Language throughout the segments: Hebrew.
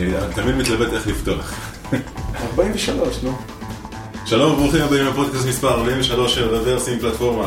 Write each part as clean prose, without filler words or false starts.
תמיד מתלבט איך לפתוח. 43, נו. שלום וברוכים הבאים לפודקאסט מספר 43 של רוורסים פלטפורמה.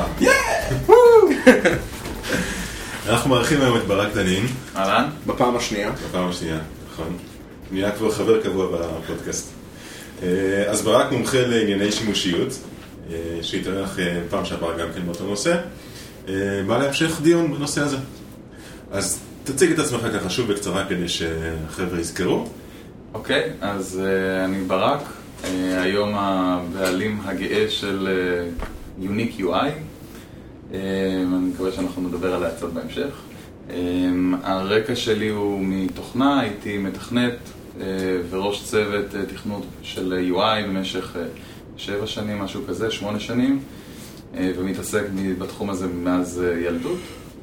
אנחנו מארחים היום את ברק דנין. אהלן. בפעם השנייה. בפעם השנייה, נכון. נהיה כבר חבר קבוע בפודקאסט. אז ברק מומחה לענייני שימושיות, שהתארח פעם שעבר גם כן באותו נושא. בא להמשך דיון בנושא הזה. אז תציג את עצמך ככה שוב בקצרה כדי שהחבר'ה יזכרו. אוקיי, אז אני ברק, היום הבעלים הגאה של Unique UI. אני מקווה שאנחנו נדבר עליה קצת בהמשך. הרקע שלי הוא מתוכנה, הייתי מתכנת וראש צוות תכנות של UI במשך 7 שנים, משהו כזה, 8 שנים, ומתעסק בתחום הזה מאז ילדות.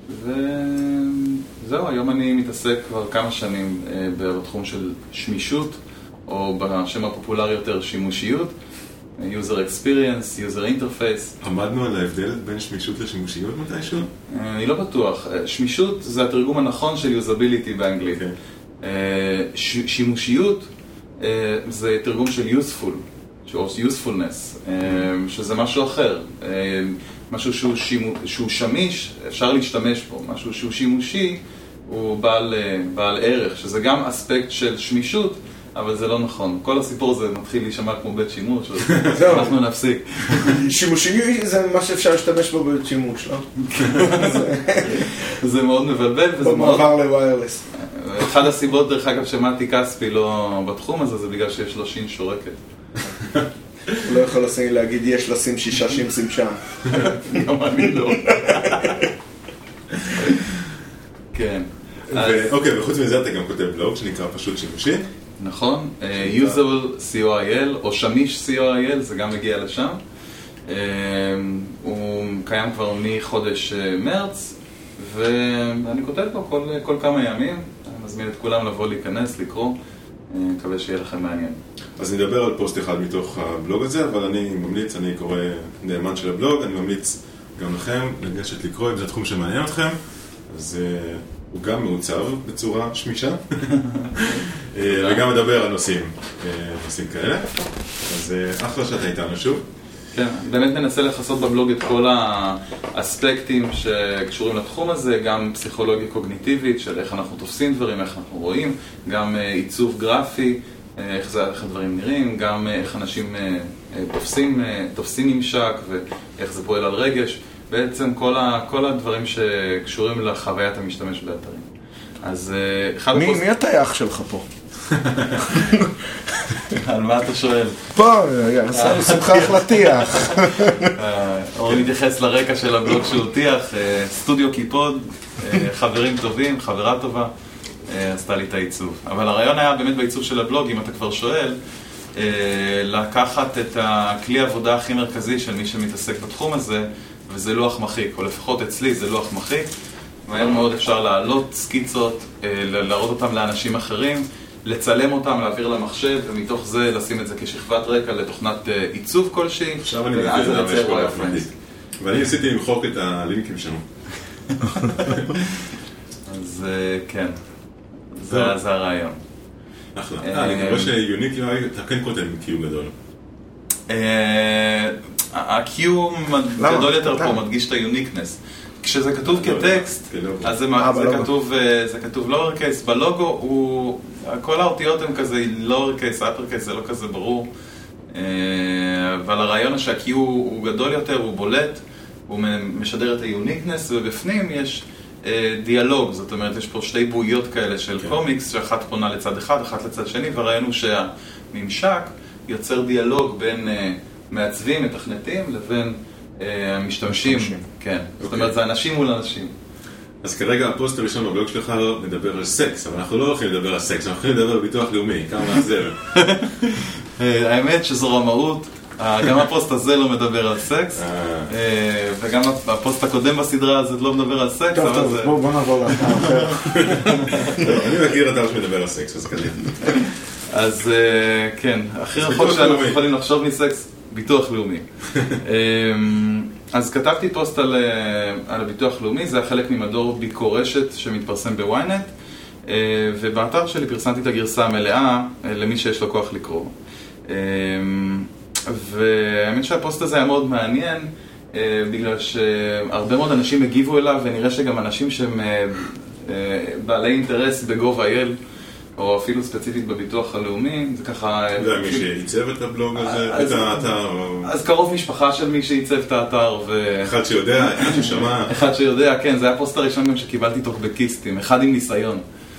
וזהו, היום אני מתעסק כבר כמה שנים בתחום של שמישות, או בשם הפופולרי יותר שימושיות, user experience, user interface. עמדנו על ההבדל בין שמישות לשימושיות מתישהו? אני לא בטוח. שמישות זה התרגום הנכון של usability באנגלית. שימושיות זה תרגום של useful, או usefulness, שזה משהו אחר. משהו שהוא שמיש, אפשר להשתמש בו. משהו שהוא שימושי, הוא בעל ערך, שזה גם אספקט של שמישות, אבל זה לא נכון. כל הסיפור הזה מתחיל להישמע כמו בית שימוש, אז אנחנו נפסיק. שימושי זה מה שאפשר להשתמש בו בית שימוש, לא? זה מאוד מבלבל, וזה מאוד... במעבר לוויירלס. אחד הסיבות, דרך אגב, שמעתי כספי לא בתחום הזה, זה בגלל שיש לו שין שורקת. הוא לא יכול להגיד, יש לשים 6 שימסים שם. גם אני לא. כן. אוקיי, וחוץ מזה אתה גם כותב בלוג שנקרא פשוט שימושי. נכון, usable co.il או שמיש co.il, זה גם מגיע לשם. הוא קיים כבר מחודש מרץ, ואני כותב פה כל כמה ימים. אני מזמין את כולם לבוא להיכנס, לקרוא. מקווה שיהיה לכם מעניין. אז נדבר על פוסט אחד מתוך הבלוג הזה, אבל אני ממליץ, אני קורא נאמן של הבלוג, אני ממליץ גם לכם לגשת לקרוא אם זה התחום שמעניין אתכם. אז הוא גם מעוצב בצורה שמישה, וגם מדבר על נושאים כאלה. אז אחלה שאתה איתנו שוב. כן, באמת מנסה לחסות בבלוג את כל האספקטים שקשורים לתחום הזה, גם פסיכולוגיה קוגניטיבית של איך אנחנו תופסים דברים, איך אנחנו רואים, גם עיצוב גרפי, איך הדברים נראים, גם איך אנשים תופסים ממשק ואיך זה פועל על רגש. בעצם כל הדברים שקשורים לחוויית המשתמש באתרים. אז מי הטייח שלך פה? על מה אתה שואל? פה, עשינו שמחה החלטייח. אורי מתייחס לרקע של הבלוג שהוא תיח, סטודיו קיפוד, חברים טובים, חברה טובה, עשתה לי את העיצוב. אבל הרעיון היה באמת בעיצוב של הבלוג, אם אתה כבר שואל, לקחת את הכלי העבודה הכי מרכזי של מי שמתעסק בתחום הזה, וזה לוח מחיק, או לפחות אצלי זה לוח מחיק. מהר מאוד אפשר להעלות סקיצות, להראות אותם לאנשים אחרים, לצלם אותם, להעביר למחשב, ומתוך זה לשים את זה כשכבת רקע לתוכנת עיצוב כלשהי. עכשיו אני מבין למה יש רפרנס. ואני ניסיתי למחוק את הלינקים שלנו. אז כן, זה הרעיון. אחלה. אני רואה שיוניק UI, אתה כן כותב עם Q גדול. ה-Q גדול יותר פה, מדגיש את ה-uniqueness. כשזה כתוב כטקסט, אז זה כתוב lower case. בלוגו, כל האותיות הן כזה lower case, upper case, זה לא כזה ברור. אבל הרעיון הוא שה-Q הוא גדול יותר, הוא בולט, הוא משדר את ה-uniqueness, ובפנים יש דיאלוג, זאת אומרת, יש פה 2 בועיות כאלה של קומיקס, שאחת פונה לצד אחד, אחת לצד שני, והרעיון הוא שהממשק יוצר דיאלוג בין מעצבים, מתכנתים, לבין המשתמשים. כן, זאת אומרת, זה אנשים מול אנשים. אז כרגע הפוסט הראשון בבלוג שלך מדבר על סקס, אבל אנחנו לא הולכים לדבר על סקס, אנחנו הולכים לדבר על ביטוח לאומי, כמה מאכזב. האמת שזו רמאות, גם הפוסט הזה לא מדבר על סקס, וגם הפוסט הקודם בסדרה הזאת לא מדבר על סקס. טוב, בוא נעבור לאתר אחר. אני מכיר אתר שמדבר על סקס, אז קדימה. אז כן, הכי רחוק שאנחנו יכולים לחשוב מסקס, ביטוח לאומי. אז כתבתי פוסט על הביטוח לאומי, זה היה חלק ממדור ביקורשת שמתפרסם בוויינט, ובאתר שלי פרסמתי את הגרסה המלאה למי שיש לו כוח לקרוא. והאמת שהפוסט הזה היה מאוד מעניין, בגלל שהרבה מאוד אנשים הגיבו אליו, ונראה שגם אנשים שהם בעלי אינטרס ב.gov.il, או אפילו ספציפית בביטוח הלאומי, זה ככה... זה מי שעיצב את הבלוג הזה, את האתר? אז קרוב משפחה של מי שעיצב את האתר, אחד שיודע, אחד ששמע. אחד שיודע, כן, זה היה הפוסט הראשון גם שקיבלתי טוקבקיסטים, אחד עם ניסיון.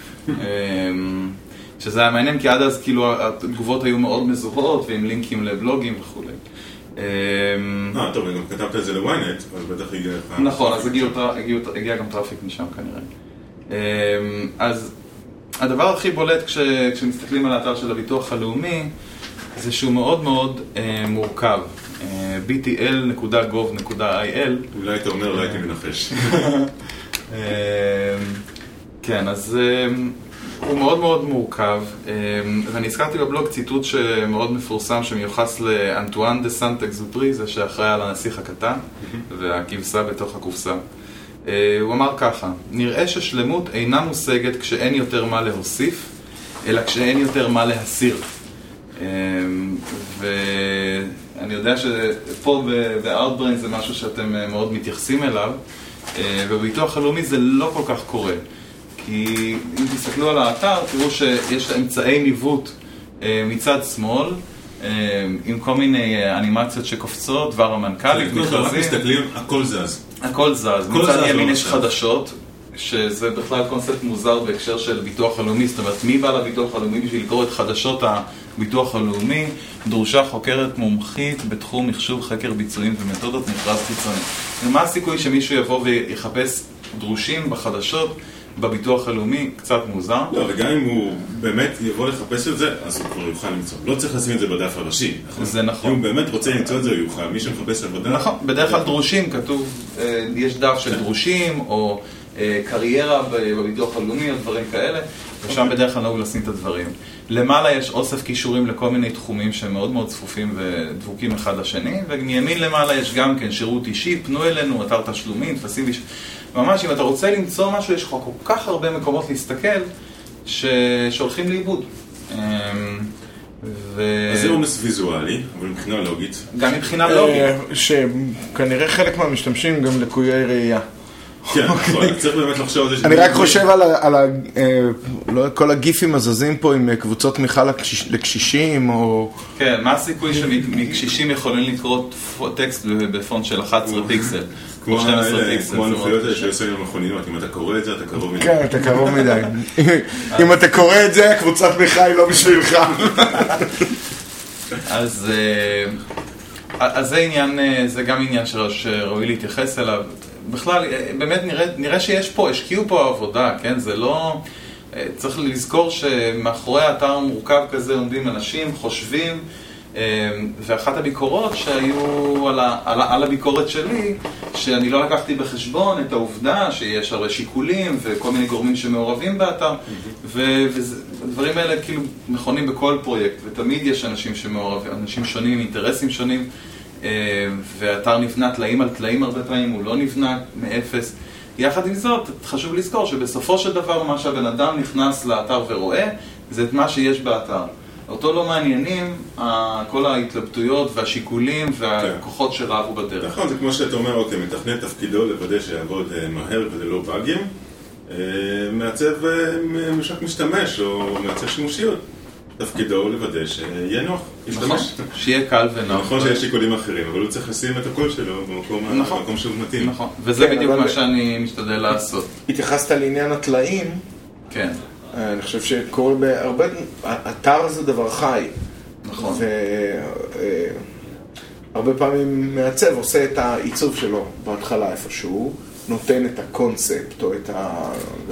שזה היה מעניין, כי עד אז כאילו התגובות היו מאוד מזוהות, ועם לינקים לבלוגים וכו'. טוב, גם כתבת את זה לוויינט, אבל בטח הגיע לך... נכון, אז הגיע גם טראפיק משם כנראה. אז הדבר הכי בולט כשמסתכלים על האתר של הביטוח הלאומי, זה שהוא מאוד מאוד מורכב. btl.gov.il. אולי אתה אומר, אולי הייתי מנחש. כן, אז הוא מאוד מאוד מורכב, ואני הזכרתי בבלוג ציטוט שמאוד מפורסם שמיוחס לאנטואן דה סנט-אקזופרי, זה שאחראי על הנסיך הקטן והכבשה בתוך הקופסה. הוא אמר ככה: נראה ששלמות אינה מושגת כשאין יותר מה להוסיף, אלא כשאין יותר מה להסיר. ואני יודע שפה ב-Outbrain זה משהו שאתם מאוד מתייחסים אליו, ובביטוח הלאומי זה לא כל כך קורה. כי אם תסתכלו על האתר, תראו שיש אמצעי ניווט מצד שמאל, עם כל מיני אנימציות שקופצות, דבר המנכ"לית, מכרזים. מסתכלים, הכל זז. הכל זז. מצד ימין יש חדשות, שזה בכלל קונספט מוזר בהקשר של ביטוח הלאומי. זאת אומרת, מי בא לביטוח הלאומי בשביל לקרוא את חדשות הביטוח הלאומי? דרושה חוקרת מומחית בתחום מחשוב חקר ביצועים ומתודות מכרז חיצוני. ומה הסיכוי שמישהו יבוא ויחפש דרושים בחדשות בביטוח הלאומי? קצת מוזר. לא, וגם אם הוא באמת יבוא לחפש את זה, אז הוא כבר יוכל למצוא. לא צריך לשים את זה בדף הראשי. זה נכון. אם הוא באמת רוצה למצוא את זה, הוא יוכל. מי שמחפש עבודה... נכון, בדרך כלל דרושים, כתוב, יש דף של דרושים, או קריירה בביטוח הלאומי, או דברים כאלה, ושם בדרך כלל נהוג לשים את הדברים. למעלה יש אוסף קישורים לכל מיני תחומים שהם מאוד מאוד צפופים ודבוקים אחד לשני, ומימין למעלה יש גם כן שירות אישי, פנו אלינו, אתר תשלומים, תפסים איש... ממש, אם אתה רוצה למצוא משהו, יש לך כל כך הרבה מקומות להסתכל שהולכים לאיבוד. אז זה עומס ויזואלי, אבל מבחינה לוגית. גם מבחינה לוגית. שכנראה חלק מהמשתמשים גם לקויי ראייה. כן, נכון, צריך באמת לחשוב על זה. אני רק חושב על כל הגיפים הזזים פה עם קבוצות תמיכה לקשישים, או... כן, מה הסיכוי שמקשישים יכולים לקרוא טקסט בפונט של 11 פיקסל? כמו 12 פיקסל. כמו הנוחיות האלה שעושים עם המכוניות, אם אתה קורא את זה, אתה קרוב מדי. כן, אתה קרוב מדי. אם אתה קורא את זה, הקבוצת תמיכה היא לא בשבילך. אז זה גם עניין שראוי להתייחס אליו. בכלל, באמת נראה שיש פה, השקיעו פה עבודה, כן? זה לא... צריך לזכור שמאחורי האתר המורכב כזה עומדים אנשים, חושבים, ואחת הביקורות שהיו על הביקורת שלי, שאני לא לקחתי בחשבון את העובדה שיש הרי שיקולים וכל מיני גורמים שמעורבים באתר, ודברים האלה כאילו נכונים בכל פרויקט, ותמיד יש אנשים שמעורבים, אנשים שונים, אינטרסים שונים, והאתר נבנה תלאים על תלאים הרבה פעמים, הוא לא נבנה מאפס. יחד עם זאת, חשוב לזכור שבסופו של דבר מה שהבן אדם נכנס לאתר ורואה, זה את מה שיש באתר. אותו לא מעניינים כל ההתלבטויות והשיקולים והכוחות שרעבו בדרך. נכון, זה כמו שאתה אומר, אוקיי, מתכנת תפקידו לוודא שיעבוד מהר וזה לא באגים, מעצב משק משתמש או מעצב שימושיות. תפקידו לוודא שיהיה נוח, ישתמש. שיהיה קל ונוח. נכון שיש שיקולים אחרים, אבל הוא צריך לשים את הקול שלו במקום שהוא מתאים. נכון, וזה בדיוק מה שאני משתדל לעשות. התייחסת לעניין התלאים. כן. אני חושב שקורה בהרבה... אתר זה דבר חי. נכון. והרבה פעמים מעצב עושה את העיצוב שלו בהתחלה איפשהו, נותן את הקונספט או את ה...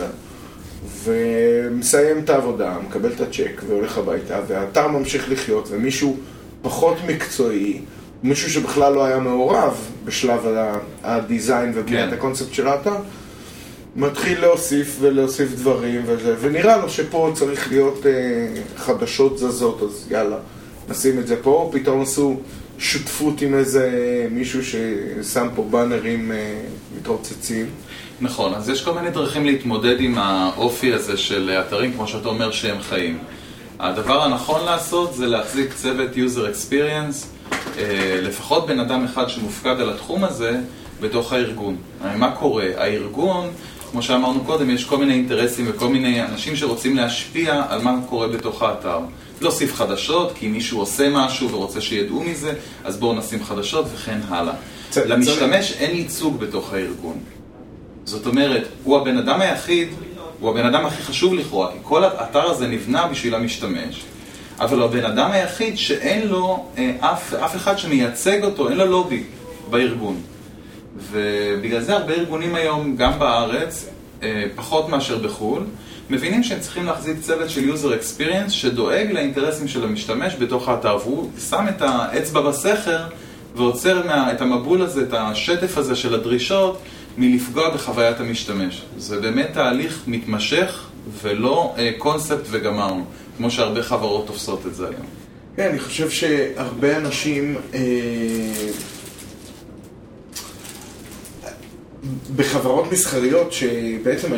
ומסיים את העבודה, מקבל את הצ'ק והולך הביתה, והאתר ממשיך לחיות, ומישהו פחות מקצועי, מישהו שבכלל לא היה מעורב בשלב הדיזיין ובניית הקונספט של האתר, מתחיל להוסיף ולהוסיף דברים וזה, ונראה לו שפה צריך להיות חדשות זזות, אז יאללה, נשים את זה פה, פתאום עשו שותפות עם איזה מישהו ששם פה בנרים מתרוצצים. נכון, אז יש כל מיני דרכים להתמודד עם האופי הזה של אתרים, כמו שאתה אומר שהם חיים. הדבר הנכון לעשות זה להחזיק צוות user experience, לפחות בן אדם אחד שמופקד על התחום הזה בתוך הארגון. מה קורה? הארגון, כמו שאמרנו קודם, יש כל מיני אינטרסים וכל מיני אנשים שרוצים להשפיע על מה קורה בתוך האתר. להוסיף חדשות, כי מישהו עושה משהו ורוצה שידעו מזה, אז בואו נשים חדשות וכן הלאה. למשתמש אין ייצוג בתוך הארגון. זאת אומרת, הוא הבן אדם היחיד, הוא הבן אדם הכי חשוב לכאורה, כי כל האתר הזה נבנה בשביל המשתמש, אבל הוא הבן אדם היחיד שאין לו אף אחד שמייצג אותו, אין לו לובי בארגון. ובגלל זה הרבה ארגונים היום, גם בארץ, פחות מאשר בחול, מבינים שהם צריכים להחזיק צוות של user experience שדואג לאינטרסים של המשתמש בתוך האתר, והוא שם את האצבע בסכר ועוצר את המבול הזה, את השטף הזה של הדרישות, מלפגוע בחוויית המשתמש. זה באמת תהליך מתמשך ולא קונספט וגמרנו, כמו שהרבה חברות תופסות את זה היום. כן, אני חושב שהרבה אנשים בחברות מסחריות שבעצם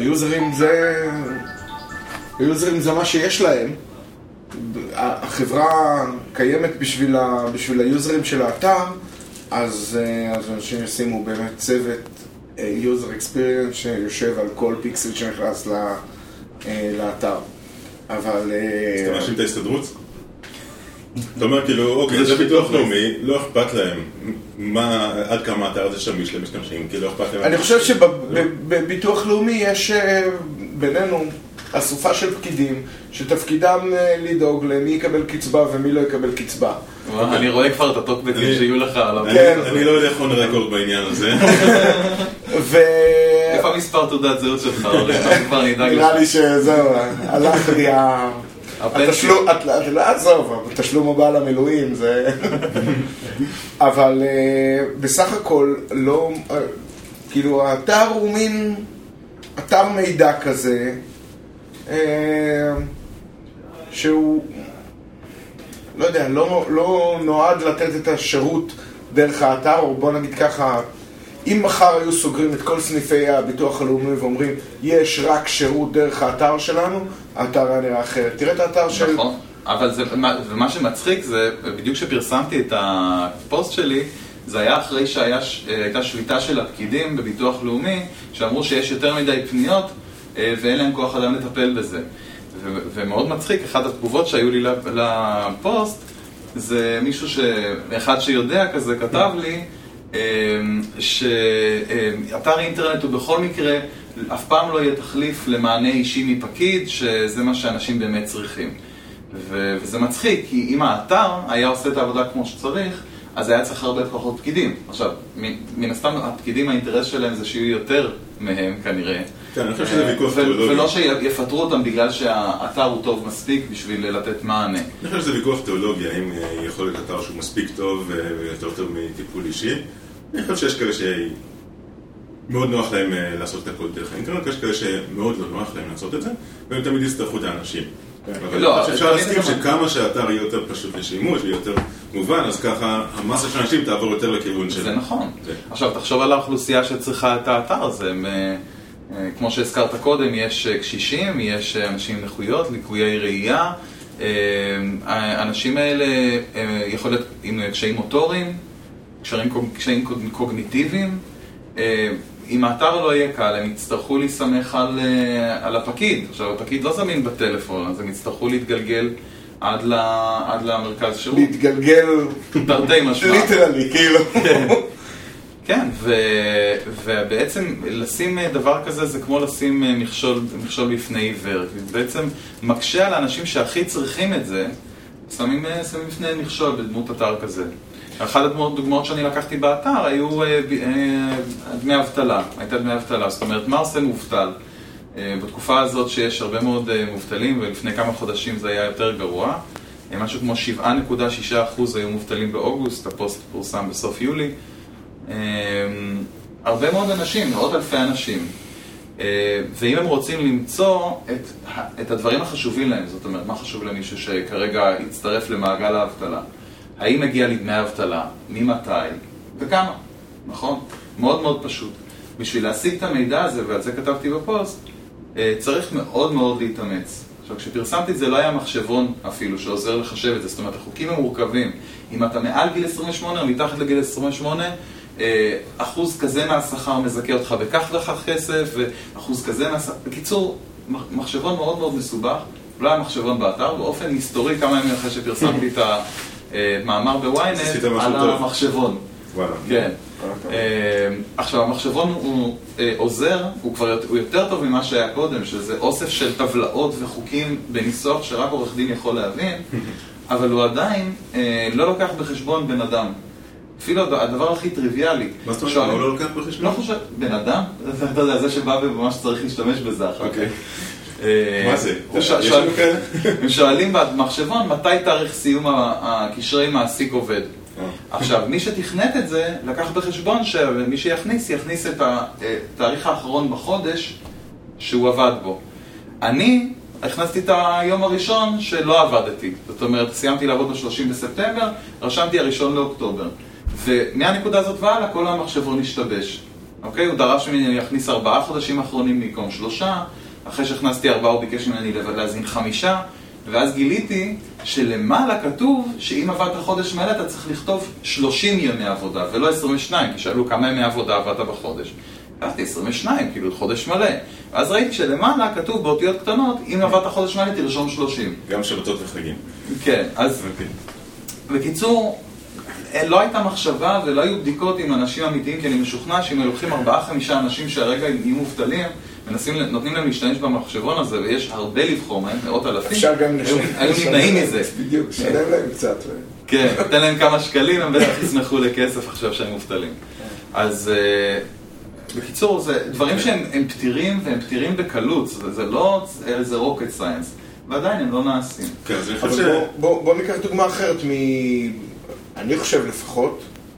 היוזרים זה מה שיש להם. החברה קיימת בשביל היוזרים של האתר, אז אנשים ישימו באמת צוות user experience שיושב על כל פיקסל שנכנס לאתר. אבל אתה מאשים את ההסתדרות? אתה אומר כאילו, אוקיי, זה ביטוח לאומי, לא אכפת להם עד כמה האתר הזה שמיש למשתמשים, כי לא אכפת להם. אני חושב שבביטוח לאומי יש בינינו אסופה של פקידים שתפקידם לדאוג למי יקבל קצבה ומי לא יקבל קצבה. אני רואה כבר את הטוקבקים שיהיו לך עליו. אני לא יודע איך on record בעניין הזה. איפה המספר תעודת זהות שלך? נראה לי שזהו, הלך לי התשלום הבא למילואים זה... אבל בסך הכל לא... כאילו האתר הוא מין אתר מידע כזה שהוא לא יודע, לא נועד לתת את השירות דרך האתר, או בוא נגיד ככה, אם מחר היו סוגרים את כל סניפי הביטוח הלאומי ואומרים יש רק שירות דרך האתר שלנו, האתר היה נראה אחרת. תראה את האתר של... נכון, אבל ומה שמצחיק זה, בדיוק שפרסמתי את הפוסט שלי, זה היה אחרי שהייתה שביתה של הפקידים בביטוח לאומי, שאמרו שיש יותר מדי פניות ואין להם כוח אדם לטפל בזה. ומאוד מצחיק, אחת התגובות שהיו לי לפוסט, זה מישהו אחד שיודע כזה כתב לי, שאתר אינטרנט הוא בכל מקרה אף פעם לא יהיה תחליף למענה אישי מפקיד, שזה מה שאנשים באמת צריכים. וזה מצחיק, כי אם האתר היה עושה את העבודה כמו שצריך, אז היה צריך הרבה פחות פקידים. עכשיו, מן הסתם הפקידים האינטרס שלהם זה שיהיו יותר מהם כנראה. כן, אני חושב שזה ויכוח תיאולוגי. ולא שיפטרו אותם בגלל שהאתר הוא טוב מספיק בשביל לתת מענה. אני חושב שזה ויכוח תיאולוגי, האם יכול להיות אתר שהוא מספיק טוב ויותר טוב מטיפול אישי. אני חושב שיש כאלה שמאוד נוח להם לעשות את הכל דרך האינטרנט, יש כאלה שמאוד לא נוח להם לעשות את זה, והם תמיד יצטרכו את האנשים. אבל אפשר להסכים שכמה שהאתר יהיה יותר פשוט לשימוש ויותר מובן, אז ככה המסה של אנשים תעבור יותר לכיוון שלהם. זה נכון. עכשיו תחשוב על האוכלוסייה שצריכה את האתר הזה. כמו שהזכרת קודם, יש קשישים, יש אנשים עם נכויות, ליקויי ראייה. האנשים האלה יכול להיות עם קשיים מוטוריים, קשיים קוגניטיביים. אם האתר לא יהיה קל, הם יצטרכו להסתמך על הפקיד. עכשיו, הפקיד לא זמין בטלפון, אז הם יצטרכו להתגלגל עד למרכז שירות. להתגלגל... תרתי משמע. ליטרלי, כאילו. כן, ובעצם לשים דבר כזה זה כמו לשים מכשול בפני עיוור. בעצם מקשה על האנשים שהכי צריכים את זה, שמים בפני מכשול בדמות אתר כזה. אחת הדוגמאות שאני לקחתי באתר היו דמי אבטלה, הייתה דמי אבטלה, זאת אומרת מה עושה מובטל? בתקופה הזאת שיש הרבה מאוד מובטלים ולפני כמה חודשים זה היה יותר גרוע, משהו כמו 7.6% היו מובטלים באוגוסט, הפוסט פורסם בסוף יולי, הרבה מאוד אנשים, מאות אלפי אנשים, ואם הם רוצים למצוא את הדברים החשובים להם, זאת אומרת מה חשוב למישהו שכרגע יצטרף למעגל האבטלה, האם מגיע לי דמי אבטלה, ממתי וכמה, נכון? מאוד מאוד פשוט. בשביל להשיג את המידע הזה, ועל זה כתבתי בפוסט, צריך מאוד מאוד להתאמץ. עכשיו, כשפרסמתי את זה לא היה מחשבון אפילו שעוזר לחשב את זה, זאת אומרת, החוקים הם מורכבים. אם אתה מעל גיל 28 או מתחת לגיל 28, אחוז כזה מהשכר מזכה אותך בכך וכך כסף, ואחוז כזה מהשכר... בקיצור, מחשבון מאוד מאוד מסובך, לא היה מחשבון באתר, באופן היסטורי, כמה ימים אחרי שפרסמתי את המאמר בוויינט, על המחשבון. כן. עכשיו, המחשבון הוא עוזר, הוא יותר טוב ממה שהיה קודם, שזה אוסף של טבלאות וחוקים בניסוח שרק עורך דין יכול להבין, אבל הוא עדיין לא לוקח בחשבון בן אדם. אפילו הדבר הכי טריוויאלי. מה זאת אומרת? הוא לא לוקח בחשבון? לא חושב, בן אדם, אתה יודע, זה שבא וממש צריך להשתמש בזה אחר. אוקיי. מה זה? הם שואלים במחשבון מתי תאריך סיום הקשרי מעסיק עובד. עכשיו, מי שתכנת את זה, לקח בחשבון שמי יכניס את התאריך האחרון בחודש שהוא עבד בו. אני הכנסתי את היום הראשון שלא עבדתי. זאת אומרת, סיימתי לעבוד ב-30 בספטמבר, רשמתי הראשון לאוקטובר. ומהנקודה הזאת ועלה, כל המחשבון השתבש. אוקיי? הוא דרש ממני להכניס 4 חודשים האחרונים במקום 3, אחרי שהכנסתי 4 הוא ביקש ממני להזין 5, ואז גיליתי שלמעלה כתוב שאם עבדת חודש מלא אתה צריך לכתוב 30 ימי עבודה ולא 22, כי שאלו כמה ימי עבודה עבדת בחודש. כתבתי 22, כאילו חודש מלא. ואז ראיתי שלמעלה כתוב באותיות קטנות, אם עבדת חודש מלא תרשום 30. גם שבתות וחגים. כן, אז בקיצור, לא הייתה מחשבה ולא היו בדיקות עם אנשים אמיתיים, כי אני משוכנע שאם לוקחים 4-5 אנשים שהרגע יהיו מובטלים, נותנים להם להשתמש במחשבון הזה, ויש הרבה לבחור מהם, מאות אלפים. אפשר גם היו נמנעים מזה. בדיוק, שלם להם קצת. כן, תן להם כמה שקלים, הם בטח ישמחו לכסף עכשיו שהם מובטלים. אז בקיצור, זה דברים שהם פתירים, והם פתירים בקלות, זה לא איזה rocket science, ועדיין הם לא נעשים. בוא ניקח דוגמה אחרת אני חושב לפחות,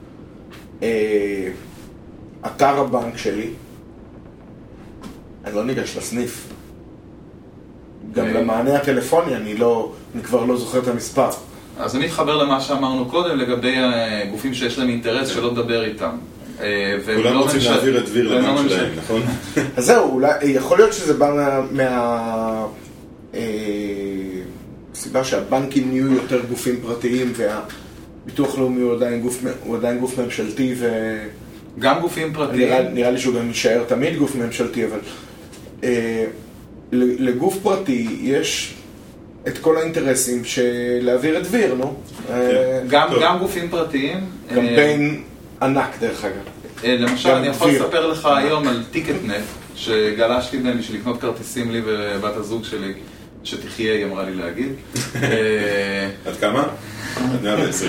אתר הבנק שלי, אני לא ניגש לסניף. גם למענה הטלפוני, אני כבר לא זוכר את המספר. אז אני מתחבר למה שאמרנו קודם, לגבי גופים שיש להם אינטרס שלא לדבר איתם. כולם רוצים להעביר את דביר לבנק שלהם, נכון? אז זהו, יכול להיות שזה בא סיבה שהבנקים נהיו יותר גופים פרטיים, והביטוח לאומי הוא עדיין גוף ממשלתי, גם גופים פרטיים. נראה לי שהוא גם יישאר תמיד גוף ממשלתי, אבל לגוף פרטי יש את כל האינטרסים של להעביר את דביר, נו? גם גופים פרטיים. קמפיין ענק דרך אגב. למשל, אני יכול לספר לך היום על טיקטנט, שגלשתי בהם בשביל לקנות כרטיסים לי ובת הזוג שלי, שתחיה, היא אמרה לי להגיד. עד כמה? עד 120.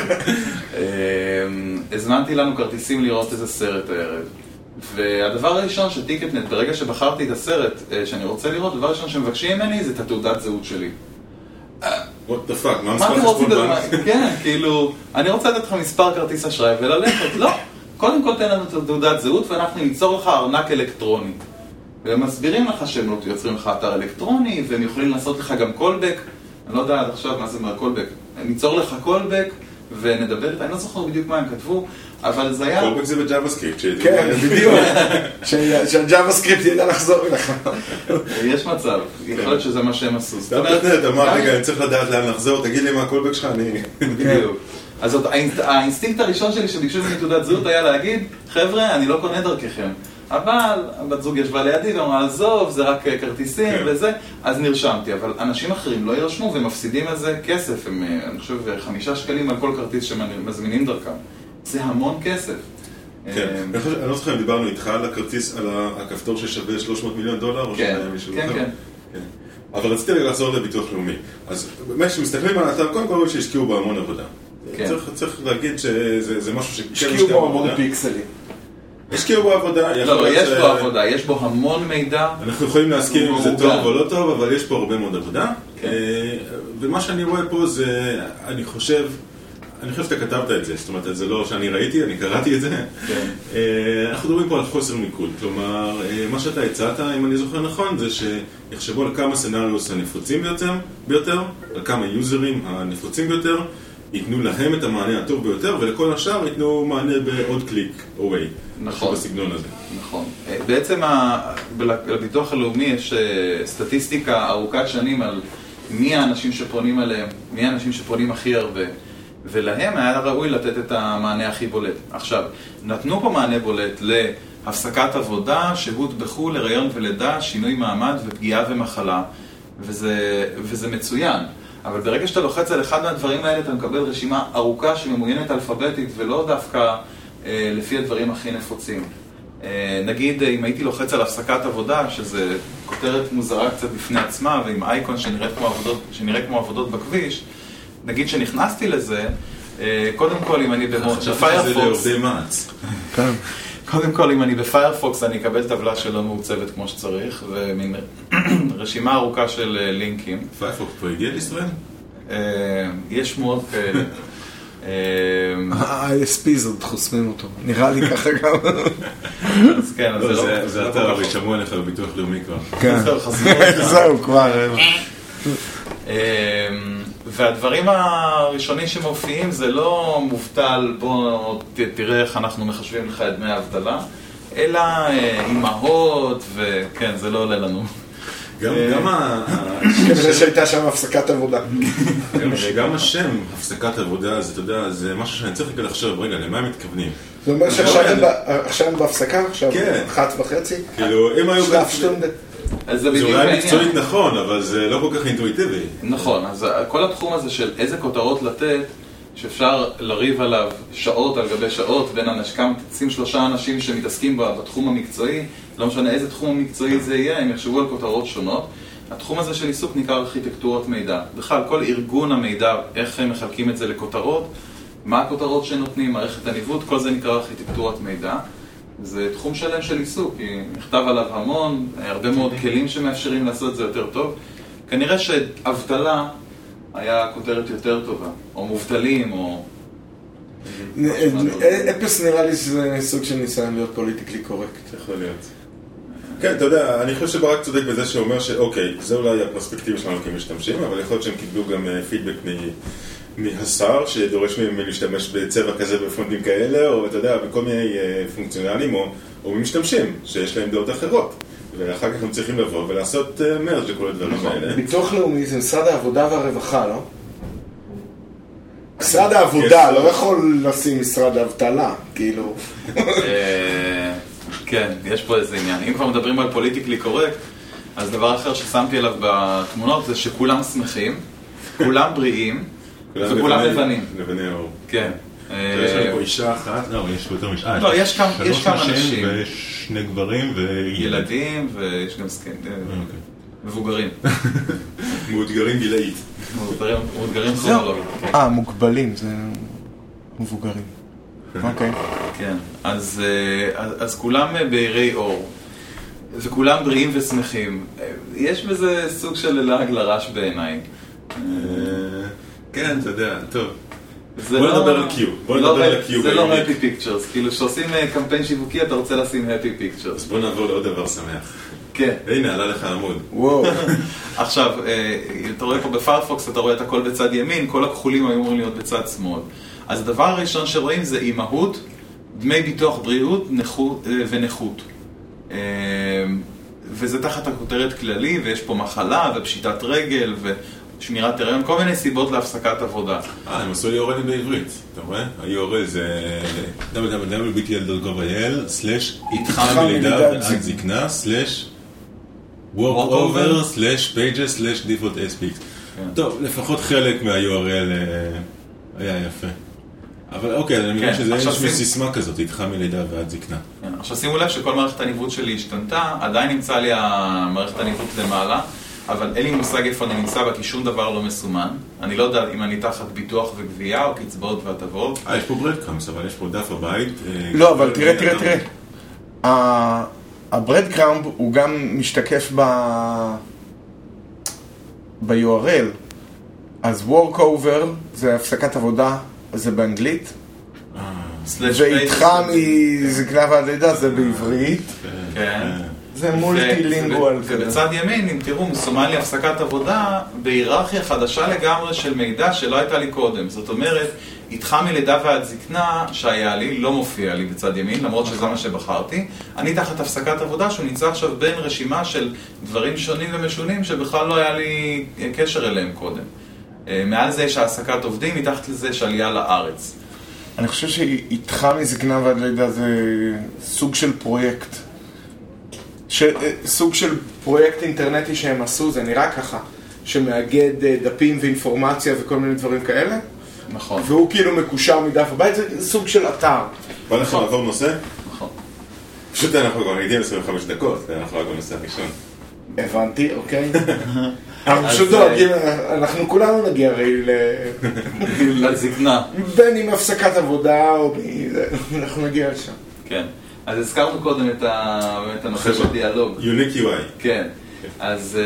הזמנתי לנו כרטיסים לראות איזה סרט הערב. והדבר הראשון שטיקטנט, ברגע שבחרתי את הסרט שאני רוצה לראות, הדבר הראשון שמבקשים ממני זה את התעודת זהות שלי. What the fuck? מה מספר חשבון בנק? כן, כאילו, אני רוצה לתת לך מספר כרטיס אשראי וללכת. לא, קודם כל תן לנו את תעודת זהות ואנחנו ניצור לך ארנק אלקטרוני. והם מסבירים לך שהם יוצרים לך אתר אלקטרוני, והם יכולים לעשות לך גם קולבק. אני לא יודע עד עכשיו מה זה אומר קולבק. ניצור לך קולבק ונדבר איתה. אני לא זוכר בדיוק מה הם כתבו, אבל זה היה... קולבק זה בג'אווה סקריפט. כן, בדיוק. שהג'אווה סקריפט ידע לחזור אליך. יש מצב. יכול להיות שזה מה שהם עשו. טיקטנט אמר, רגע, אני צריך לדעת לאן לחזור, תגיד לי מה הקולבק שלך, אני... בדיוק. אז האינסטינקט הראשון שלי שביקשו ממני תעודת זהות היה להגיד, חבר'ה, אני לא קונה דרככם. אבל הבת זוג ישבה לידי ואמרה, עזוב, זה רק כרטיסים וזה, אז נרשמתי. אבל אנשים אחרים לא ירשמו ומפסידים על זה כסף. אני חושב 5 שקלים על כל כרטיס שמזמינים דרכם. זה המון כסף. כן, אני לא זוכר אם דיברנו איתך על הכרטיס, על הכפתור ששווה $300 מיליון, או כן, כן, כן. אבל רציתי לחזור לביטוח לאומי. אז באמת, כשמסתכלים על האתר, קודם כל שהשקיעו בו המון עבודה. צריך להגיד שזה משהו השקיעו בו המון פיקסלים. השקיעו בו עבודה. לא, יש בו עבודה, יש בו המון מידע. אנחנו יכולים להסכים אם זה טוב או לא טוב, אבל יש פה הרבה מאוד עבודה. ומה שאני רואה פה זה, אני חושב שאתה כתבת את זה, זאת אומרת, זה לא שאני ראיתי, אני קראתי את זה. אנחנו מדברים פה על חוסר מיקוד, כלומר, מה שאתה הצעת, אם אני זוכר נכון, זה שיחשבו על כמה סנריוס הנפוצים ביותר, על כמה יוזרים הנפוצים ביותר, ייתנו להם את המענה הטוב ביותר, ולכל השאר ייתנו מענה בעוד קליק away. נכון. בסגנון הזה. נכון. בעצם לביטוח הלאומי יש סטטיסטיקה ארוכת שנים על מי האנשים שפונים עליהם, מי האנשים שפונים הכי הרבה, ולהם היה ראוי לתת את המענה הכי בולט. עכשיו, נתנו פה מענה בולט להפסקת עבודה, שהות בחו"ל, הריון ולידה, שינוי מעמד ופגיעה ומחלה, וזה מצוין. אבל ברגע שאתה לוחץ על אחד מהדברים האלה, אתה מקבל רשימה ארוכה שממוינת אלפביתית, ולא דווקא לפי הדברים הכי נפוצים. נגיד, אם הייתי לוחץ על הפסקת עבודה, שזה כותרת מוזרה קצת בפני עצמה, ועם אייקון שנראה כמו עבודות בכביש, נגיד שנכנסתי לזה, קודם כל אם אני בפיירפוקס, קודם כל אם אני בפיירפוקס אני אקבל טבלה שלא מעוצבת כמו שצריך, ומין רשימה ארוכה של לינקים. פיירפוקס פה הגיע לישראל? יש שמועות כאלה. ה-ISP זאת חוסמים אותו, נראה לי ככה גם. אז כן, אז זה אתה הרי שמוע לך בביטוח לאומי כבר. כן, זהו כבר. והדברים הראשונים שמופיעים זה לא מובטל, בוא תראה איך אנחנו מחשבים לך את דמי האבטלה, אלא אימהות, וכן, זה לא עולה לנו. כנראה שהייתה שם הפסקת עבודה. גם השם הפסקת עבודה, זה, אתה יודע, זה משהו שאני צריך לחשוב, רגע, למה הם מתכוונים? זאת אומרת שעכשיו הם בהפסקה, עכשיו 1:30? כאילו, אם היו... זה אולי מקצועית נכון, אבל זה לא כל כך אינטואיטיבי. נכון, אז כל התחום הזה של איזה כותרות לתת, שאפשר לריב עליו שעות על גבי שעות, בין אנשים, תשים 3 אנשים שמתעסקים בתחום המקצועי, לא משנה איזה תחום המקצועי זה יהיה, הם יחשבו על כותרות שונות. התחום הזה של עיסוק נקרא ארכיטקטורת מידע. בכלל, כל ארגון המידע, איך הם מחלקים את זה לכותרות, מה הכותרות שנותנים, מערכת הניווט, כל זה נקרא ארכיטקטורת מידע. זה תחום שלם של עיסוק, כי נכתב עליו המון, הרבה מאוד כלים שמאפשרים לעשות את זה יותר טוב. כנראה שאבטלה היה כותרת יותר טובה, או מובטלים, או... אפס נראה לי שזה סוג של ניסיון להיות פוליטיקלי קורקט. יכול להיות. כן, אתה יודע, אני חושב שברק צודק בזה שאומר שאוקיי, זה אולי הפרספקטיבה שלנו כמשתמשים, אבל יכול להיות שהם קיבלו גם פידבק מהשר שדורש מהם להשתמש בצבע כזה בפונטים כאלה, או אתה יודע, בכל מיני פונקציונליים, או ממשתמשים שיש להם דעות אחרות. ואחר כך הם צריכים לבוא ולעשות מרג' לכל הדברים האלה. ביטוח לאומי זה משרד העבודה והרווחה, לא? משרד העבודה, לא יכול לשים משרד האבטלה, כאילו. כן, יש פה איזה עניין. אם כבר מדברים על פוליטיקלי קורקט, אז דבר אחר ששמתי עליו בתמונות זה שכולם שמחים, כולם בריאים, וכולם לבנים. לבני האור. כן. יש לנו פה אישה אחת, לא, יש פה יותר משעה. לא, יש כמה אנשים. ויש 2 גברים ילדים, ויש גם מבוגרים. מאותגרים גילאית. מאותגרים כרונולוגית. מוגבלים, זה מבוגרים. אוקיי. כן, אז כולם בעירי אור, וכולם בריאים ושמחים. יש בזה סוג של לעג לרש בעיניי. כן, אתה יודע, טוב. בוא נדבר על קיו. זה לא happy pictures, כאילו שעושים קמפיין שיווקי אתה רוצה לשים happy pictures. אז בוא נעבור לעוד דבר שמח. כן. הנה, עלה לך עמוד. וואו. עכשיו, אתה רואה פה בפיירפוקס, אתה רואה את הכל בצד ימין, כל הכחולים היו אמורים להיות בצד שמאל. אז הדבר הראשון שרואים זה אימהות, דמי ביטוח בריאות ונכות. וזה תחת הכותרת כללי, ויש פה מחלה ופשיטת רגל ושמירת הריון, כל מיני סיבות להפסקת עבודה. הם עשו לי אורלים בעברית, אתה רואה? היורל זה www.btl.gov.il/איתך מלידה ועד זקנה /walkover/pages/default/aspects. טוב, לפחות חלק מה-URL היה יפה. אבל אוקיי, אני מבין שזה איזושהי סיסמה כזאת, איתך מלידה ועד זקנה. עכשיו שימו לב שכל מערכת הניווט שלי השתנתה, עדיין נמצא לי המערכת הניווט למעלה, אבל אין לי מושג איפה אני נמצא בה, כי שום דבר לא מסומן. אני לא יודע אם אני תחת ביטוח וגבייה או קצבאות והטבות. יש פה ברדקראמס, אבל יש פה דף הבית. לא, אבל תראה. הברדקראמפ הוא גם משתקף ב-URL. אז workover זה הפסקת עבודה, זה באנגלית. ואיתך מזקנה ועד לידה זה בעברית. זה מולטילינגואל. ובצד ימין, אם תראו, מסומן לי הפסקת עבודה בהיררכיה חדשה לגמרי של מידע שלא הייתה לי קודם. זאת אומרת, איתך מלידה ועד זקנה שהיה לי, לא מופיע לי בצד ימין, למרות שזה מה שבחרתי. אני תחת הפסקת עבודה שהוא נמצא עכשיו בין רשימה של דברים שונים ומשונים שבכלל לא היה לי קשר אליהם קודם. מעל זה יש העסקת עובדים, מתחת לזה יש עלייה לארץ. אני חושב שאיתך מזקנה ועד לידה זה סוג של פרויקט. סוג של פרויקט אינטרנטי שהם עשו, זה נראה ככה, שמאגד דפים ואינפורמציה וכל מיני דברים כאלה. נכון. והוא כאילו מקושר מדף הבית, זה סוג של אתר. בוא אנחנו נעבור נושא? נכון. פשוט אנחנו כבר נגיע 25 דקות, אנחנו רק בנושא הראשון. הבנתי, אוקיי. אנחנו פשוט דואגים, אנחנו כולנו נגיע הרי לזקנה. בין עם הפסקת עבודה או אנחנו נגיע לשם. כן. אז הזכרנו קודם את הנושא של דיאלוג. Unique UI. כן. אז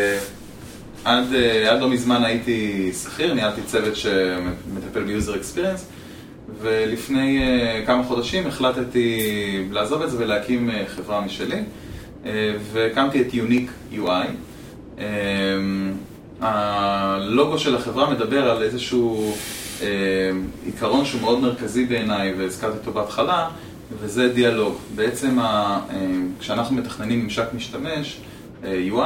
עד לא מזמן הייתי שכיר, ניהלתי צוות שמטפל ביוזר אקספיריינס, ולפני כמה חודשים החלטתי לעזוב את זה ולהקים חברה משלי, והקמתי את Unique UI. הלוגו של החברה מדבר על איזשהו עיקרון שהוא מאוד מרכזי בעיניי, והזכרתי אותו בהתחלה, וזה דיאלוג. בעצם כשאנחנו מתכננים ממשק משתמש, UI,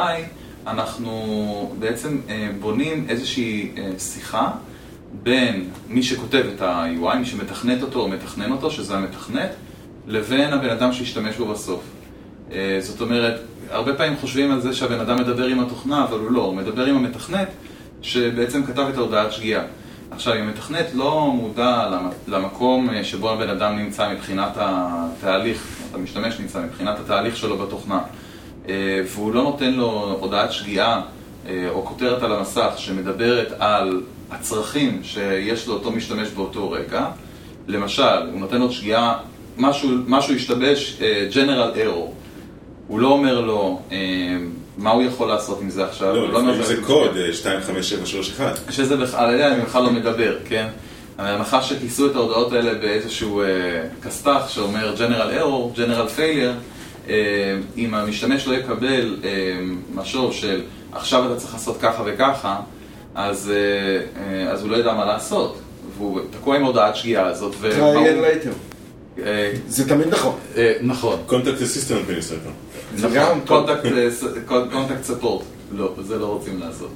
אנחנו בעצם בונים איזושהי שיחה בין מי שכותב את ה-UI, מי שמתכנת אותו או מתכנן אותו, שזה המתכנת, לבין הבן אדם שישתמש בו בסוף. זאת אומרת, הרבה פעמים חושבים על זה שהבן אדם מדבר עם התוכנה, אבל הוא לא, הוא מדבר עם המתכנת שבעצם כתב את ההודעת שגיאה. עכשיו, אם המתכנת לא מודע למקום שבו הבן אדם נמצא מבחינת התהליך, המשתמש נמצא מבחינת התהליך שלו בתוכנה, והוא לא נותן לו הודעת שגיאה או כותרת על המסך שמדברת על הצרכים שיש לו אותו משתמש באותו רגע, למשל, הוא נותן לו שגיאה, משהו ישתבש, general error, הוא לא אומר לו מה הוא יכול לעשות עם זה עכשיו. לא, זה קוד 25731. שזה בכלל, אני בכלל לא מדבר, כן? ההנחה שכיסו את ההודעות האלה באיזשהו כסתח שאומר general error, general failure, אם המשתמש לא יקבל משהו של עכשיו אתה צריך לעשות ככה וככה, אז הוא לא ידע מה לעשות, והוא תקוע עם הודעת שגיאה הזאת. תראיין later. זה תמיד נכון. נכון. Contact Assistant Administrator. נכון, Contact Support. לא, זה לא רוצים לעשות.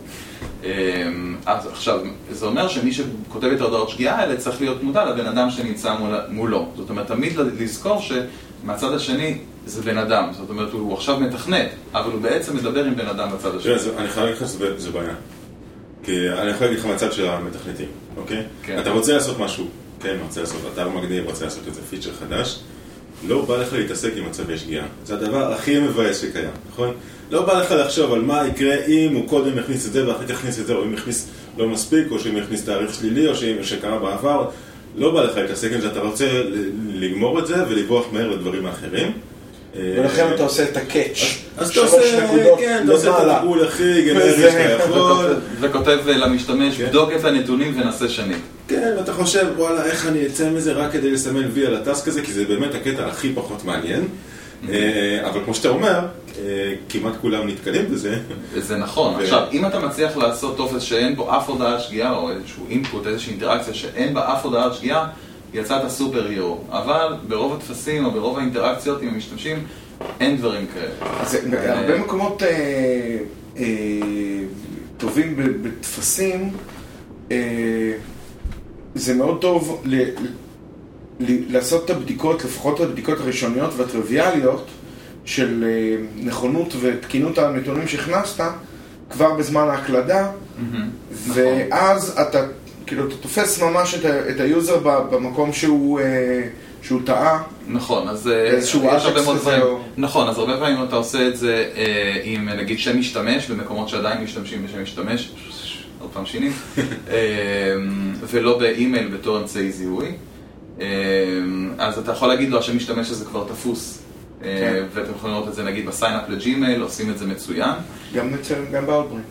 אז עכשיו, זה אומר שמי שכותב את ההודעות שגיאה האלה צריך להיות מודע לבן אדם שנמצא מולו. זאת אומרת, תמיד לזכור שמהצד השני זה בן אדם. זאת אומרת, הוא עכשיו מתכנת, אבל הוא בעצם מדבר עם בן אדם בצד השני. אני חייב להגיד לך שזה בעיה. כי אני יכול להגיד לך מהצד של המתכנתים, אוקיי? אתה רוצה לעשות משהו, כן, רוצה לעשות אתר מגניב, רוצה לעשות איזה פיצ'ר חדש, לא בא לך להתעסק עם מצבי שגיאה. זה הדבר הכי מבאס שקיים, נכון? לא בא לך לחשוב על מה יקרה אם הוא קודם יכניס את זה ואחרי יכניס את זה, או אם יכניס לא מספיק, או שאם יכניס תאריך שלילי, או שקרה בעבר. לא בא לך להתעסק עם זה, אתה רוצה לגמור את זה ולברוח מהר לדברים האחרים. ולכן אתה עושה את הקאץ'. אז אתה עושה, כן, אתה עושה את הטיפול הכי גנרי שאתה יכול. וכותב למשתמש, בדוק את הנתונים ונעשה שני. כן, ואתה חושב, וואלה, איך אני אצא מזה רק כדי לסמן וי על הטסק הזה, כי זה באמת הקטע הכי פחות מעניין. אבל כמו שאתה אומר, כמעט כולם נתקלים בזה. זה נכון. עכשיו, אם אתה מצליח לעשות טופס שאין בו אף הודעת שגיאה, או איזשהו אינפוט, איזושהי אינטראקציה שאין בה אף הודעת שגיאה, יצאת סופר הירו. אבל ברוב התפסים או ברוב האינטראקציות עם המשתמשים, אין דברים כאלה. אז הרבה מקומות טובים בתפסים, זה מאוד טוב לעשות את הבדיקות, לפחות את הבדיקות הראשוניות והטריוויאליות של נכונות ותקינות הנתונים שהכנסת כבר בזמן ההקלדה, ואז אתה כאילו, אתה תופס ממש את היוזר במקום שהוא טעה. נכון, אז יש הרבה מאוד דברים. נכון, אז הרבה פעמים אתה עושה את זה עם נגיד שם משתמש, במקומות שעדיין משתמשים בשם משתמש, עוד פעם שינים, ולא באימייל בתור אמצעי זיהוי. אז אתה יכול להגיד לו, השם משתמש הזה כבר תפוס, ואתם יכולים לראות את זה נגיד בסיין-אפ לג'ימייל, עושים את זה מצוין. גם באוטברינג.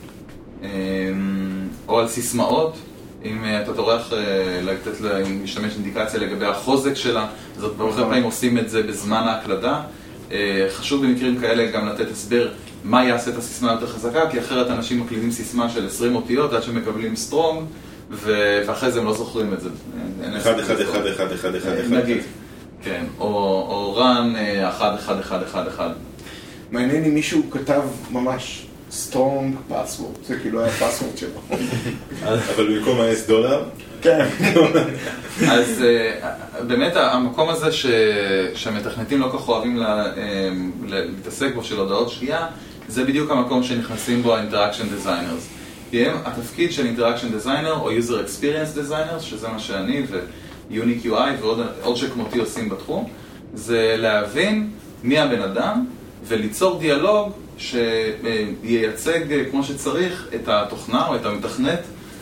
או על סיסמאות. אם אתה טורח לתת למשתמש אינדיקציה לגבי החוזק שלה, זאת הרבה פעמים עושים את זה בזמן ההקלדה, חשוב במקרים כאלה גם לתת הסבר מה יעשה את הסיסמה יותר חזקה, כי אחרת אנשים מקלידים סיסמה של 20 אותיות עד שמקבלים סטרונג, ואחרי זה הם לא זוכרים את זה. 1, 1, 1, 1, 1, 1, 1. נגיד, כן, או run 1, 1, 1, 1, 1. מעניין אם מישהו כתב ממש strong password, זה כאילו היה password שלו. אבל במקום $10? כן. אז באמת המקום הזה שהמתכנתים לא כך אוהבים להתעסק בו של הודעות שגיאה, זה בדיוק המקום שנכנסים בו ה-Interaction Designers. כי הם התפקיד של Interaction Designer או User Experience Designer, שזה מה שאני ו-Unique UI ועוד שכמותי עושים בתחום, זה להבין מי הבן אדם וליצור דיאלוג שייצג כמו שצריך את התוכנה או את המתכנת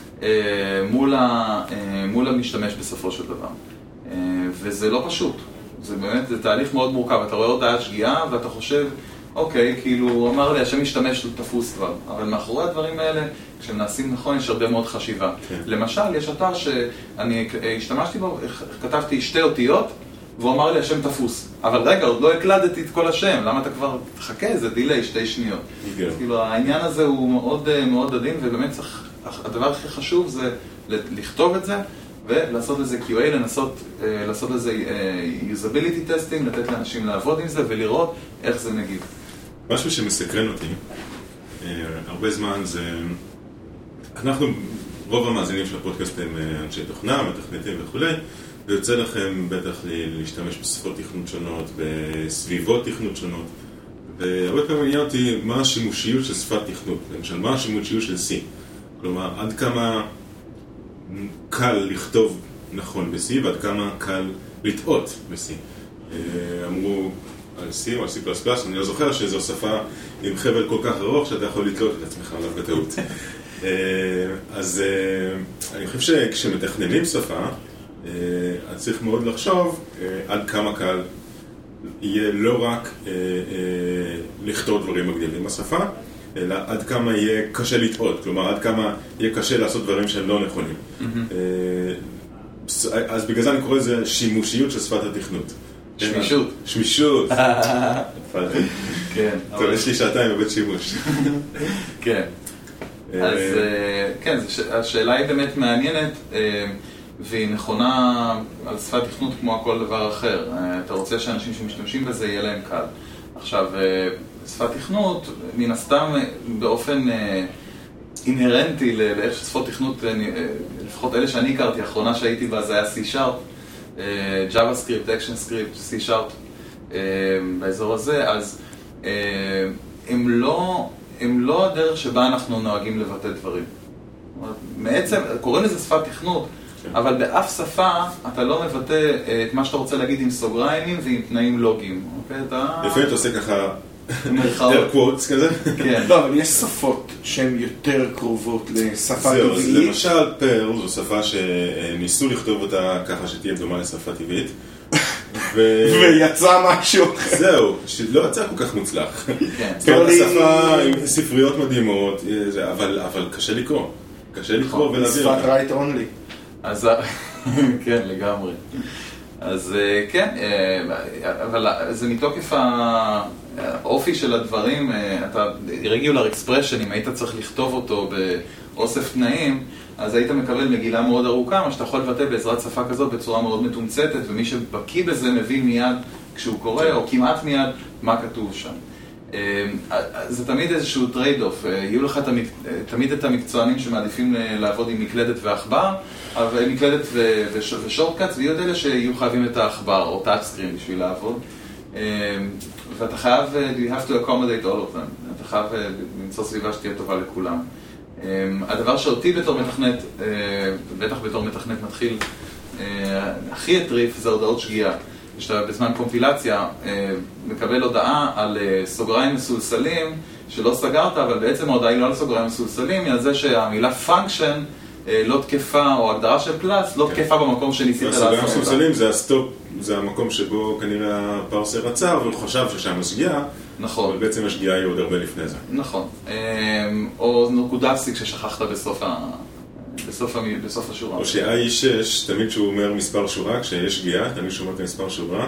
מול המשתמש בסופו של דבר. וזה לא פשוט. זה באמת, זה תהליך מאוד מורכב. אתה רואה אותה שגיאה ואתה חושב, אוקיי, כאילו, הוא אמר לי, השם משתמש תפוס כבר. אבל מאחורי הדברים האלה, כשהם נעשים נכון, יש הרבה מאוד חשיבה. למשל, יש אתר שאני השתמשתי בו, כתבתי 2 אותיות, והוא אמר לי, השם תפוס. אבל רגע, עוד לא הקלדתי את כל השם. למה אתה כבר תחכה? זה דילי 2 שניות. כאילו, העניין הזה הוא מאוד מאוד עדין, ובאמת צריך, הדבר הכי חשוב זה לכתוב את זה, ולעשות לזה QA, לעשות לזה usability testing, לתת לאנשים לעבוד עם זה ולראות איך זה מגיב. משהו שמסקרן אותי, הרבה זמן זה, אנחנו, רוב המאזינים של הפודקאסט הם אנשי תוכנה, מתכנתים וכו', ויוצא לכם בטח להשתמש בשפות תכנות שונות, בסביבות תכנות שונות, והרבה פעמים עניין אותי מה השימושיות של שפת תכנות, למשל מה השימושיות של C, כלומר עד כמה קל לכתוב נכון ב-C ועד כמה קל לטעות ב-C. אמרו על C או על C++, אני לא זוכר שזו שפה עם חבל כל כך ארוך שאתה יכול לטעות את עצמך עליו בטעות. אז אני חושב שכשמתכננים שפה, אז צריך מאוד לחשוב עד כמה קל יהיה לא רק לכתוב דברים מגניבים בשפה, אלא עד כמה יהיה קשה לטעות, כלומר עד כמה יהיה קשה לעשות דברים שהם לא נכונים. אז בגלל זה אני קורא לזה שימושיות של שפת התכנות. שמישות. שמישות. כן. טוב, יש לי 2 בבית שימוש. כן. אז כן, השאלה היא באמת מעניינת, והיא נכונה על שפת תכנות כמו כל דבר אחר. אתה רוצה שאנשים שמשתמשים בזה יהיה להם קל. עכשיו, שפת תכנות, מן הסתם באופן אינהרנטי לאיך ששפות תכנות, לפחות אלה שאני הכרתי, האחרונה שהייתי בה זה היה C#, JavaScript, ActionScript, C#, באזור הזה, אז הם לא הדרך שבה אנחנו נוהגים לבטא דברים. בעצם, קוראים לזה שפת תכנות, אבל באף שפה אתה לא מבטא את מה שאתה רוצה להגיד עם סוגריינים ועם תנאים לוגיים. לפעמים אתה עושה ככה יותר קוואטס כזה? כן. לא, אבל יש שפות שהן יותר קרובות לשפה טבעית. זהו, למשל פרל זו שפה שניסו לכתוב אותה ככה שתהיה דומה לשפה טבעית. ויצא משהו. זהו, שלא יצא כל כך מוצלח. שפה עם ספריות מדהימות, אבל קשה לקרוא. קשה לקרוא ולהביא שפת right only. אז כן, לגמרי. אז כן, אבל זה מתוקף האופי של הדברים, אתה regular expression, אם היית צריך לכתוב אותו באוסף תנאים, אז היית מקבל מגילה מאוד ארוכה, מה שאתה יכול לבטא בעזרת שפה כזאת בצורה מאוד מתומצתת, ומי שבקיא בזה מבין מיד כשהוא קורא, או כמעט מיד, מה כתוב שם. זה תמיד איזשהו טרייד-אוף, יהיו לך תמיד את המקצוענים שמעדיפים לעבוד עם מקלדת ועכבר, אבל מקלדת ושורטקאטס, ויהיו את אלה שיהיו חייבים את העכבר או טאצ'סקרין בשביל לעבוד, ואתה חייב, you have to accommodate all of them, אתה חייב למצוא סביבה שתהיה טובה לכולם. הדבר שאותי בתור מתכנת, בטח בתור מתכנת מתחיל, הכי הטריף זה הודעות שגיאה. שאתה בזמן קומפילציה מקבל הודעה על סוגריים מסולסלים שלא סגרת, אבל בעצם ההודעה היא לא על סוגריים מסולסלים, היא על זה שהמילה function לא תקפה, או הגדרה של קלאס לא תקפה במקום שניסית לעשות אותה. הסוגריים מסולסלים זה הסטופ, זה המקום שבו כנראה הפרסר רצה, אבל הוא חשב ששם השגיאה, נכון. אבל בעצם השגיאה היא עוד הרבה לפני זה. נכון. או נקודה פסיק ששכחת בסוף השורה. או ש-I6, תמיד שהוא אומר מספר שורה, כשיש שגיאה, תמיד שהוא אומר את המספר שורה,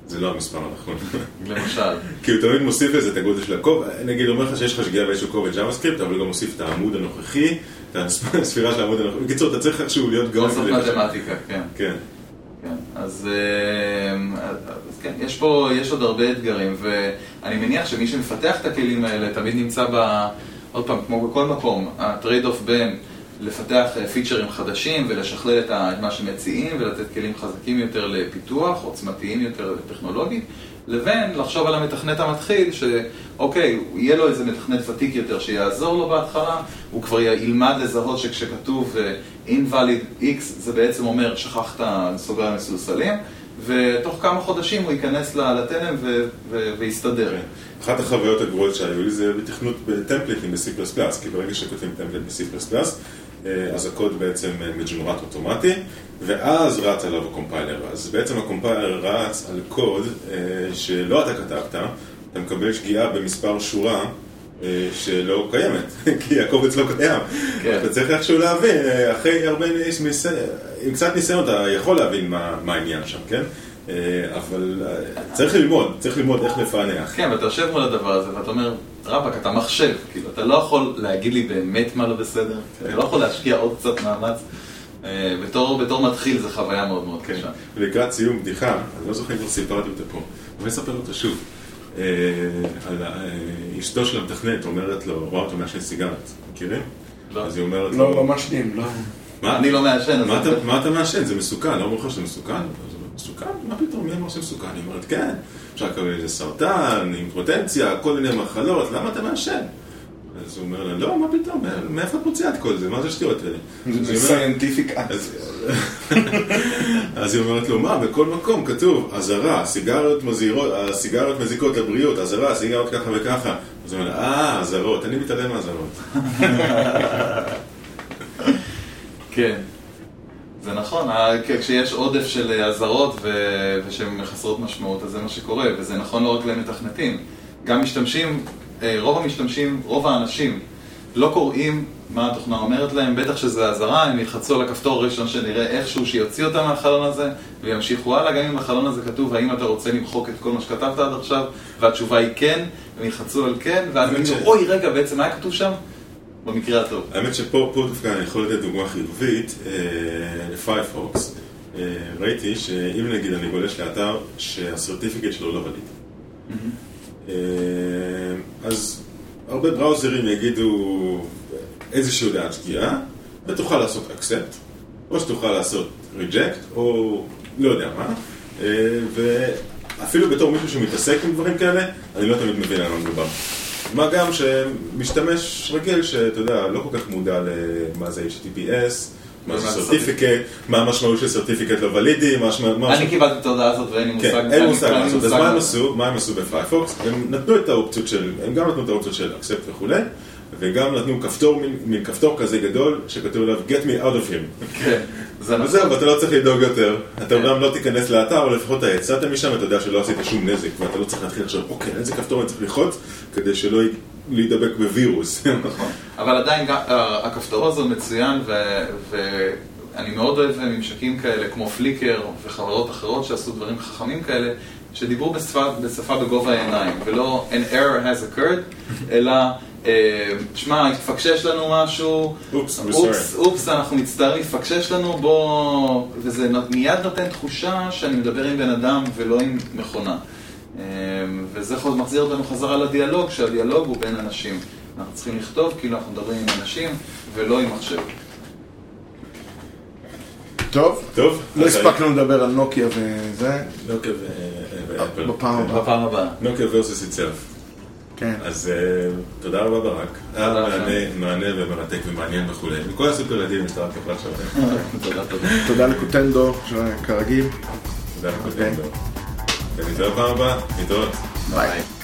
זה לא המספר הנכון. למשל. כי הוא תמיד מוסיף לזה את הגודל של הקובץ, נגיד אומר לך שיש לך שגיאה באיזשהו קובץ JavaScript, אבל הוא גם מוסיף את העמוד הנוכחי, את הספירה של העמוד הנוכחי. בקיצור, אתה צריך איכשהו להיות גאון. לעשות מתמטיקה, כן. כן. אז כן, יש עוד הרבה אתגרים, ואני מניח שמי שמפתח את הכלים האלה תמיד נמצא עוד פעם, כמו בכל מקום, הטרייד אוף בין לפתח פיצ'רים חדשים ולשכלל את מה שמציעים ולתת כלים חזקים יותר לפיתוח, עוצמתיים יותר לטכנולוגית, לבין לחשוב על המתכנת המתחיל שאוקיי, יהיה לו איזה מתכנת ותיק יותר שיעזור לו בהתחלה, הוא כבר ילמד לזהות שכשכתוב invalid x זה בעצם אומר שכחת סוגריים מסולסלים, ותוך כמה חודשים הוא ייכנס לתלם ויסתדר. אחת החוויות הגרועות שהיו לי זה בתכנות בטמפליטים ב-C++, כי ברגע שכותבים טמפליט ב-C++, אז הקוד בעצם מג'נרט אוטומטי, ואז רץ עליו הקומפיילר. אז בעצם הקומפיילר רץ על קוד שלא אתה כתבת, אתה מקבל שגיאה במספר שורה שלא קיימת, כי הקובץ לא קיים. אתה צריך איכשהו להבין, אחרי הרבה עם קצת ניסיון אתה יכול להבין מה העניין שם, כן? אבל צריך ללמוד איך לפענח. כן, ואתה יושב מול הדבר הזה ואתה אומר, רבק, אתה מחשב, כאילו, אתה לא יכול להגיד לי באמת מה לא בסדר, אתה לא יכול להשקיע עוד קצת מאמץ. בתור מתחיל זה חוויה מאוד מאוד קשה. ולקראת סיום בדיחה, אני לא זוכר אם כבר סיפרתי אותה פה, אבל אספר אותה שוב. על אשתו של המתכנת אומרת לו, רואה אותו מעשן סיגרת, מכירים? לא. אז היא אומרת לו... לא מעשנים, לא. אני לא מעשן. מה אתה מעשן? זה מסוכן, לא אומר לך שזה מסוכן? מסוכן? מה פתאום? מי אמר שזה מסוכן? היא אומרת, כן, אפשר לקבל איזה סרטן, אימפוטנציה, כל מיני מחלות, למה אתה מעשן? אז הוא אומר לה, לא, מה פתאום? מאיפה את מוציאה את כל זה? מה זה שטויות האלה? זה סיינטיפיק אקט. אז היא אומרת לו, מה? בכל מקום כתוב, אזהרה, הסיגריות מזיקות לבריאות, אזהרה, סיגריות ככה וככה. אז הוא אומר לה, אזהרות, אני מתעלם מהאזהרות. כן. זה נכון, כשיש עודף של אזהרות ושהן חסרות משמעות, אז זה מה שקורה, וזה נכון לא רק למתכנתים. גם משתמשים, רוב האנשים לא קוראים מה התוכנה אומרת להם, בטח שזה אזהרה, הם ילחצו על הכפתור הראשון שנראה איכשהו שיוציא אותם מהחלון הזה, וימשיכו הלאה, גם אם בחלון הזה כתוב האם אתה רוצה למחוק את כל מה שכתבת עד עכשיו, והתשובה היא כן, הם ילחצו על כן, ואז הם יגידו, אוי רגע, בעצם מה היה כתוב שם? במקרה הטוב. האמת שפה דווקא אני יכול לתת דוגמה חיובית לפיירפוקס. ראיתי שאם נגיד אני גולש לאתר שהסרטיפיקט שלו לא וליד. אז הרבה בראוזרים יגידו איזושהי הודעת שגיאה, ותוכל לעשות accept, או שתוכל לעשות reject, או לא יודע מה. ואפילו בתור מישהו שמתעסק עם דברים כאלה, אני לא תמיד מבין על מה מדובר. מה גם שמשתמש רגיל שאתה יודע, לא כל כך מודע למה זה HTTPS, מה זה סרטיפיקט, מה המשמעות של סרטיפיקט לא ולידי, אני קיבלתי את ההודעה הזאת ואין לי מושג. כן, אין מושג מה זאת. אז מה הם עשו בפיירפוקס? הם נתנו את האופציות של, הם גם נתנו את האופציות של accept וכו', וגם נתנו כפתור, מין כפתור כזה גדול, שכתוב עליו get me out of him. כן, זה נכון. וזהו, ואתה לא צריך לדאוג יותר. אתה אומנם לא תיכנס לאתר, אבל לפחות אתה יצאת משם, אתה יודע שלא עשית שום נזק, ואתה לא צריך להתחיל עכשיו, אוקיי, איזה כפתור אני צריך ללחוץ, כדי שלא להידבק בווירוס. נכון. אבל עדיין הכפתור הזה מצוין, ואני מאוד אוהב ממשקים כאלה, כמו פליקר וחברות אחרות שעשו דברים חכמים כאלה, שדיברו בשפה בגובה העיניים, ולא an error has occurred, אלא תשמע, התפקשש לנו משהו, אופס, אנחנו מצטערים, התפקשש לנו, בוא, וזה מיד נותן תחושה שאני מדבר עם בן אדם ולא עם מכונה. וזה מחזיר אותנו חזרה לדיאלוג, שהדיאלוג הוא בין אנשים. אנחנו צריכים לכתוב כאילו אנחנו מדברים עם אנשים ולא עם מחשב. טוב, לא הספקנו לדבר על נוקיה וזה. נוקיה ואפל. בפעם הבאה. נוקיה versus itself. כן. אז תודה רבה ברק. מענה ומרתק ומעניין וכו'. מכל הסופרלטיבים יש רק כפלת שלכם. תודה לקוטנדו, כרגיל. תודה לקוטנדו. ונתראה פעם הבאה. נתראות. ביי.